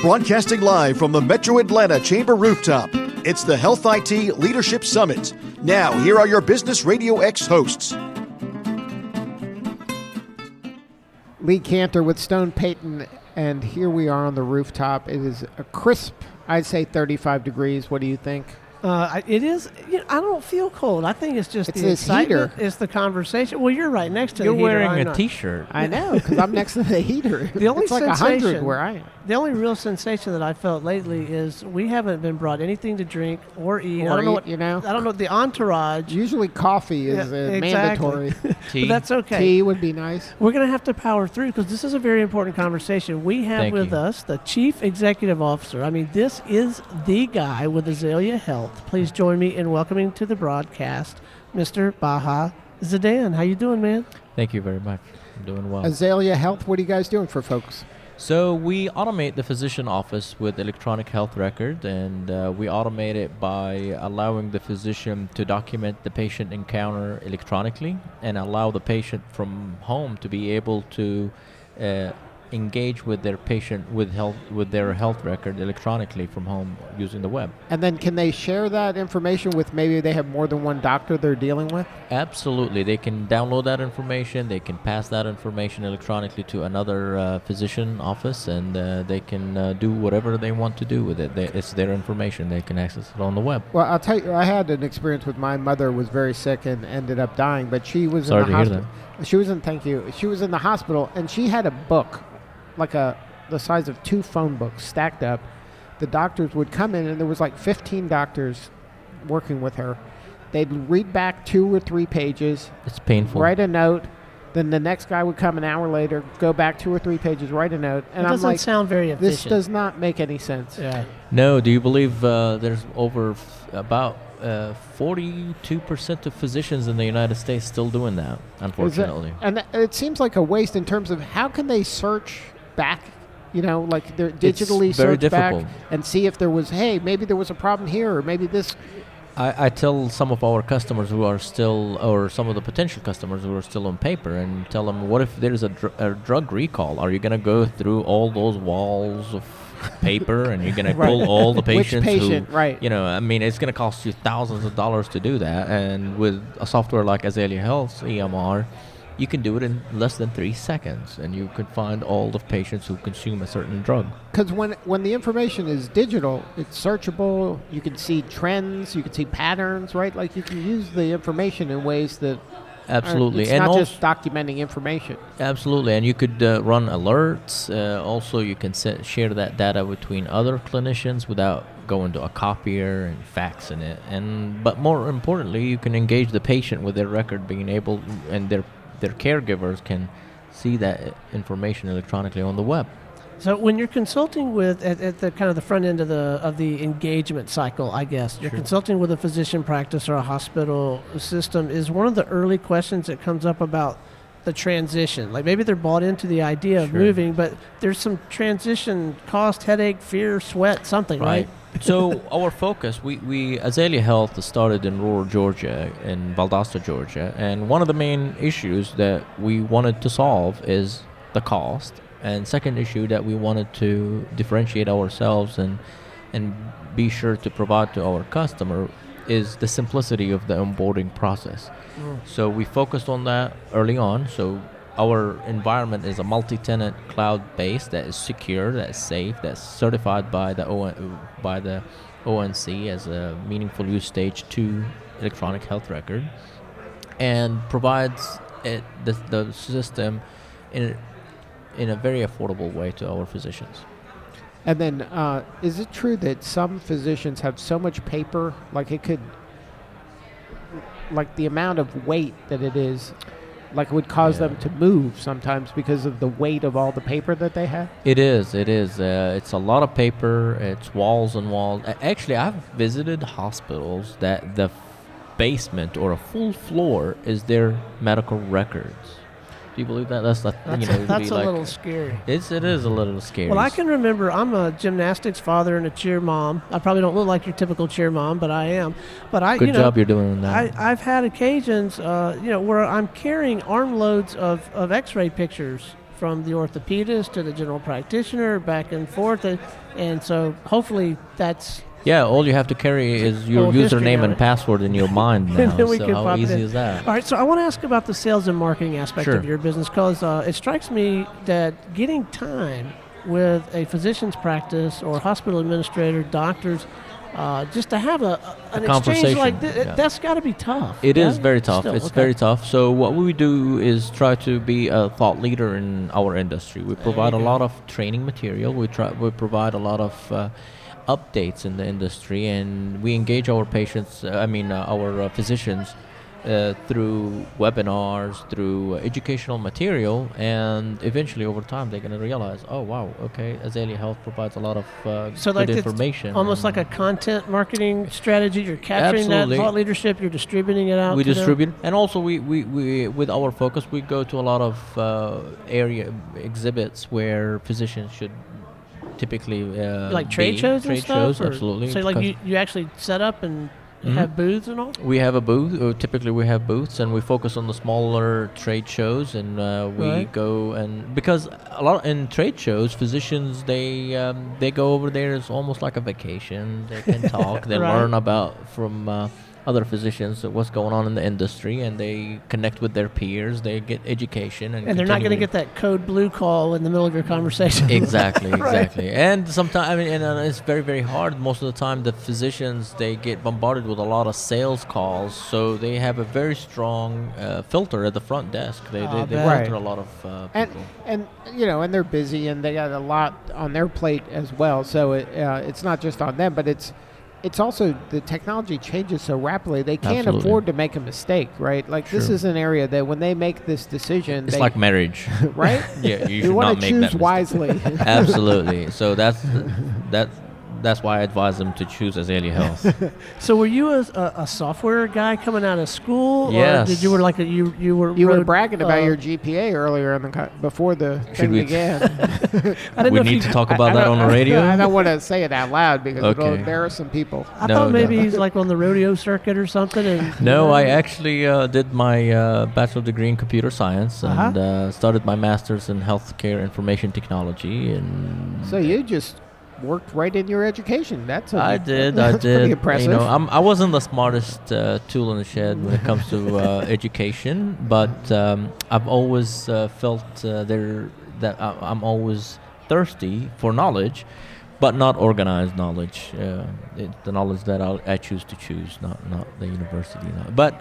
Broadcasting live from the Metro Atlanta Chamber rooftop, it's the Health IT Leadership Summit. Now, here are your Business Radio X hosts. Lee Cantor with Stone Payton, and here we are on the rooftop. It is a crisp, I'd say 35 degrees. What do you think? It is. I don't feel cold. I think it's just It's the this excitement. heater. It's the conversation. Well, you're right next to You're the heater. wearing I'm a not. T-shirt. I know, because I'm next to the heater. The only it's like sensation, 100 where I am. The only real sensation that I felt lately is we haven't been brought anything to drink or eat. Or I don't know eat, what you know? I don't know the entourage. Usually coffee is Yeah, exactly. mandatory. Tea. But that's okay. Tea would be nice. We're going to have to power through because this is a very important conversation. We have Thank with you. us the Chief Executive Officer. I mean, this is the guy with Azalea Health. Please join me in welcoming to the broadcast, Mr. Baha Zidan. How you doing, man? Thank you very much. I'm doing well. Azalea Health, what are you guys doing for folks? So we automate the physician office with electronic health record, and we automate it by allowing the physician to document the patient encounter electronically and allow the patient from home to be able to engage with their patient with their health record electronically from home using the web. And then can they share that information with maybe they have more than one doctor they're dealing with? Absolutely. They can download that information. They can pass that information electronically to another physician office, and they can do whatever they want to do with it. It's their information. They can access it on the web. Well, I'll tell you, I had an experience with my mother was very sick and ended up dying, but she was Sorry in the to hear hospital. She was in, thank you. She was in the hospital, and she had a book, like the size of 2 phone books stacked up. The doctors would come in, and there was like 15 doctors working with her. They'd read back 2 or 3 pages, It's painful. write a note. Then the next guy would come an hour later, go back 2 or 3 pages, write a note. And It I'm doesn't like, sound very efficient. this does not make any sense. Yeah. No, do you believe there's over about 42% of physicians in the United States still doing that, unfortunately? And it seems like a waste in terms of how can they search back, like they're digitally very search difficult. back and see if there was, hey, maybe there was a problem here, or maybe this. I tell some of our customers who are still, or some of the potential customers who are still on paper, and tell them, what if there's a drug recall? Are you going to go through all those walls of paper and you're going to pull all the patients? Which patient, who, right. It's going to cost you thousands of dollars to do that. And with a software like Azalea Health, EMR, you can do it in less than 3 seconds, and you can find all the patients who consume a certain drug. Because when the information is digital, it's searchable. You can see trends. You can see patterns, right? Like you can use the information in ways that Absolutely. it's and not also, just documenting information. Absolutely, and you could run alerts. Also, you can share that data between other clinicians without going to a copier and faxing it. But more importantly, you can engage the patient with their record, being able, and their caregivers can see that information electronically on the web. So when you're consulting with at the kind of the front end of the engagement cycle, I guess you're consulting with a physician practice or a hospital system, is one of the early questions that comes up about the transition. Like maybe they're bought into the idea of moving, but there's some transition cost, headache, fear, sweat, something, right? So our focus, we Azalea Health started in rural Georgia, in Valdosta, Georgia, and one of the main issues that we wanted to solve is the cost. And second issue that we wanted to differentiate ourselves and be sure to provide to our customer is the simplicity of the onboarding process. So we focused on that early on. So our environment is a multi-tenant cloud-based that is secure, that is safe, that's certified by the ONC as a meaningful use stage 2 electronic health record, and provides the system in a very affordable way to our physicians. And then, is it true that some physicians have so much paper, like the amount of weight that it is, like it would cause them to move sometimes because of the weight of all the paper that they have? It is. It's a lot of paper. It's walls and walls. Actually, I've visited hospitals that the basement or a full floor is their medical records. Do you believe that? That's a little scary. It is a little scary. Well, I can remember I'm a gymnastics father and a cheer mom. I probably don't look like your typical cheer mom, but I am. But Good job you're doing on that. I've had occasions, where I'm carrying armloads of X-ray pictures from the orthopedist to the general practitioner, back and forth, and so hopefully that's. Yeah, all you have to carry is your username and password in your mind now. And then we so can how pop it easy in. is that? All right, so I want to ask about the sales and marketing aspect Sure. of your business, because it strikes me that getting time with a physician's practice or hospital administrator, doctors, just to have an exchange conversation, like this, yeah. that's got to be tough. It is yeah? very tough. Still, It's okay. very tough. So what we do is try to be a thought leader in our industry. We provide a lot of training material. We provide a lot of updates in the industry, and we engage our patients. Our physicians through webinars, through educational material, and eventually over time they're going to realize, oh wow, okay, Azalea Health provides a lot of So good like information. almost like a content marketing strategy. You're capturing Absolutely. that thought leadership. You're distributing it out. We to them. distribute, and also we with our focus, we go to a lot of area exhibits where physicians should typically like trade be. shows and Trade stuff. shows, or- absolutely. So like because you actually set up and Mhm. have booths and all. we have a booth. Typically, we have booths, and we focus on the smaller trade shows, and we Right. go and because a lot in trade shows, physicians they go over there as almost like a vacation. They can talk, they Right. learn about from other physicians what's going on in the industry, and they connect with their peers. They get education, And they're not going to get that code blue call in the middle of your conversation. Exactly, exactly. And sometimes, it's very, very hard. Most of the time, the physicians, they get bombarded with a lot of sales calls, so they have a very strong filter at the front desk. They bet. filter Right. a lot of And people. and and they're busy and they got a lot on their plate as well. So it's not just on them, but it's also the technology changes so rapidly. They can't Absolutely. afford to make a mistake, right? Like this Sure. is an area that when they make this decision, It's they, like marriage. right? Yeah, you You should want not to make choose that mistake. wisely. Absolutely. So that's why I advise them to choose Azalea Health. So were you a software guy coming out of school? Yes. Or did you were like you were You were wrote, bragging about your GPA earlier before the thing we- began. I didn't We know if need you- to talk about that on the I radio. don't want to say it out loud because it'll Okay. embarrass some people. I No, thought maybe no. he's like on the rodeo circuit or something. And No, I actually did my bachelor degree in computer science and started my master's in healthcare information technology. And So you just worked right in your education. That's I did. That's pretty impressive. I wasn't the smartest tool in the shed when it comes to education, but I've always felt that I'm always thirsty for knowledge, but not organized knowledge. The knowledge that I choose to choose, not the university. But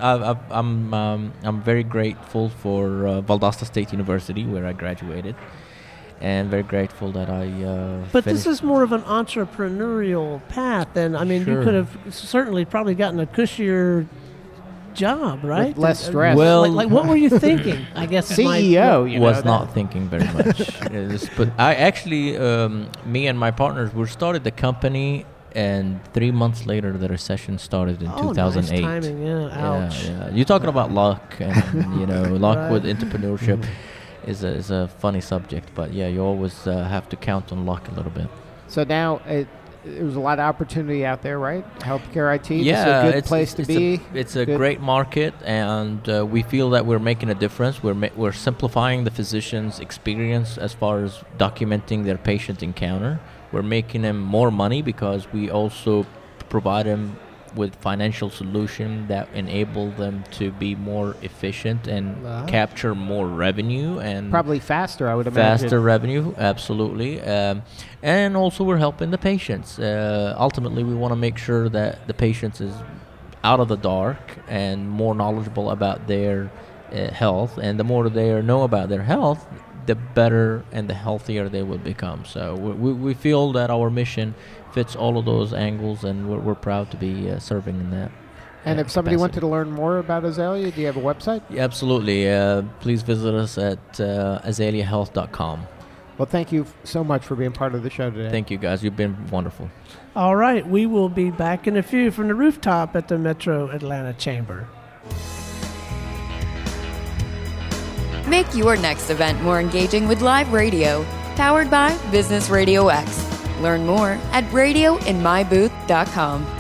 I'm very grateful for Valdosta State University, where I graduated, and very grateful that I. But this finished. is more of an entrepreneurial path, and I mean, you Sure. could have certainly probably gotten a cushier job, right? With less And- stress. Well- like what were you thinking? I guess CEO, you was know, not thinking very much. But I actually, me and my partners, we started the company, and 3 months later, the recession started in Oh, 2008. nice timing. Yeah. Ouch. Yeah. You're talking about luck, and luck Right. with entrepreneurship is a funny subject. But yeah, you always have to count on luck a little bit. So now there's a lot of opportunity out there, right? Healthcare IT, Yeah, it's a good place to be. It's a Good. great market, and we feel that we're making a difference. We're simplifying the physician's experience as far as documenting their patient encounter. We're making them more money because we also provide them with financial solution that enable them to be more efficient and capture more revenue and Probably faster, I would imagine. faster revenue, absolutely. And also we're helping the patients. Ultimately, we want to make sure that the patients is out of the dark and more knowledgeable about their health. And the more they know about their health, the better and the healthier they will become. So we feel that our mission fits all of those angles, and we're proud to be serving in that. And if somebody capacity. wanted to learn more about Azalea, do you have a website? Yeah, absolutely. Please visit us at azaleahealth.com. Well, thank you so much for being part of the show today. Thank you, guys. You've been wonderful. All right, we will be back in a few from the rooftop at the Metro Atlanta Chamber. Make your next event more engaging with live radio, powered by Business Radio X. Learn more at radioinmybooth.com.